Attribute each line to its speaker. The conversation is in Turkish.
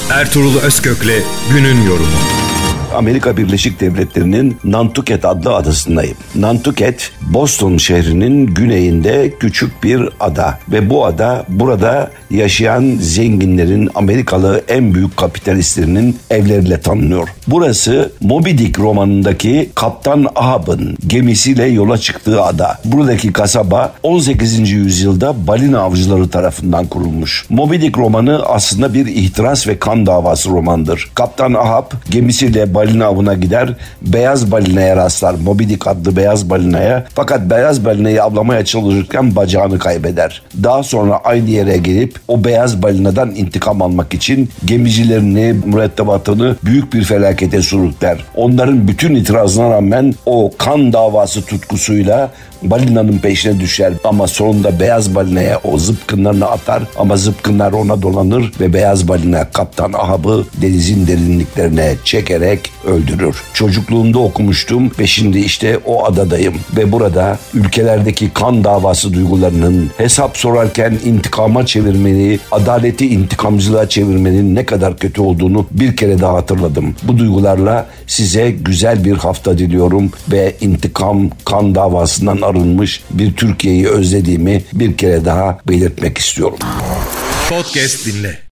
Speaker 1: Ertuğrul Özkök'le günün yorumu.
Speaker 2: Amerika Birleşik Devletleri'nin Nantucket adlı adasındayım. Nantucket, Boston şehrinin güneyinde küçük bir ada ve bu ada burada yaşayan zenginlerin, Amerikalı en büyük kapitalistlerinin evleriyle tanınıyor. Burası Moby Dick romanındaki Kaptan Ahab'ın gemisiyle yola çıktığı ada. Buradaki kasaba 18. yüzyılda balina avcıları tarafından kurulmuş. Moby Dick romanı aslında bir ihtiras ve kan davası romandır. Kaptan Ahab gemisiyle balina avına gider, beyaz balinaya rastlar, Moby Dick adlı beyaz balinaya. Fakat beyaz balinayı avlamaya çalışırken bacağını kaybeder. Daha sonra aynı yere gelip o beyaz balinadan intikam almak için gemicilerini, mürettebatını büyük bir felakete sürükler. Onların bütün itirazına rağmen o kan davası tutkusuyla balinanın peşine düşer ama sonunda beyaz balinaya o zıpkınlarını atar ama zıpkınlar ona dolanır ve beyaz balina Kaptan Ahab'ı denizin derinliklerine çekerek öldürür. Çocukluğumda okumuştum ve şimdi işte o adadayım ve burada ülkelerdeki kan davası duygularının hesap sorarken intikama çevirmeni, adaleti intikamcılığa çevirmenin ne kadar kötü olduğunu bir kere daha hatırladım. Bu duygularla size güzel bir hafta diliyorum ve intikam kan davasından arınmış bir Türkiye'yi özlediğimi bir kere daha belirtmek istiyorum.
Speaker 1: Podcast dinle.